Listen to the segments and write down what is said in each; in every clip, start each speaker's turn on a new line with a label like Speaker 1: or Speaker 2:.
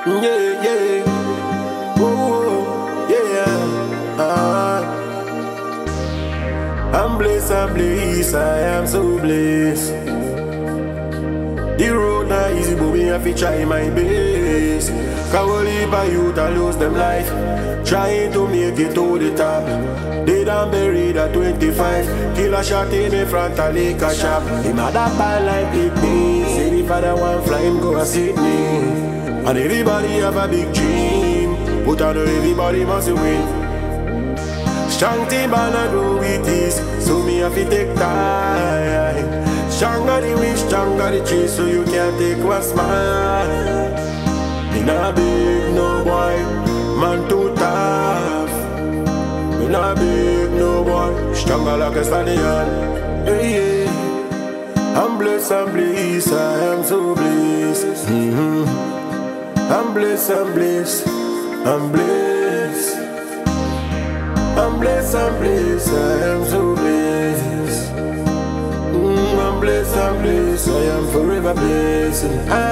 Speaker 1: Yeah, yeah. Whoa, yeah. I'm blessed, I am so blessed. The road not easy, but me have to try my best. Cause heap of youth a lose them life, trying to make it to the top. They done buried at 25. Kill a shot in the front of liquor shop. Him had a ball like me. Say the father want fly him go a Sydney. And everybody have a big dream, but I know everybody must win. Strong team and I do with this, so me have to take time. Stronger the wind, stronger the tree, so you can't take what's mine. Me not big no boy, man too tough. Me not big no boy, stronger like a stallion. Hey, yeah. I'm blessed, I am so blessed. I'm blessed, I'm blessed. I'm blessed, I am so blessed. I'm blessed, I am forever blessed.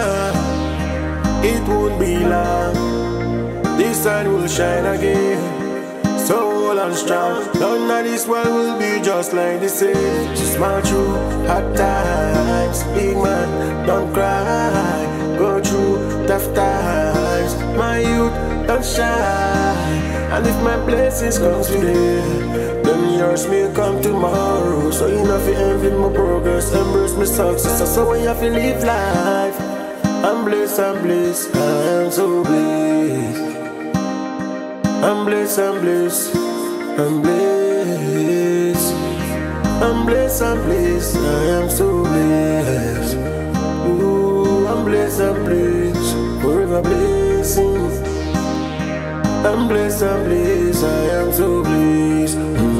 Speaker 1: It won't be long, this sun will shine again. Soul and strong, none of this world will be just like the same. Just smile through hard times, big man, don't cry. Go through tough times, my youth, don't shine. And if my blessings come today, then yours may come tomorrow. So you know if you envy my progress, embrace my success. So when you have to live life, I'm blessed, I am so blessed. I'm blessed, I'm blessed, I'm blessed. I'm blessed, I am so blessed. Ooh, I'm blessed, forever blessings. I'm blessed, I am so blessed.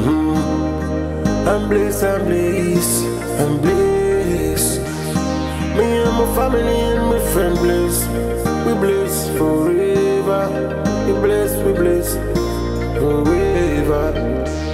Speaker 1: I'm blessed, I'm blessed. Me and my family and my friend blessed. We blessed forever. We blessed forever.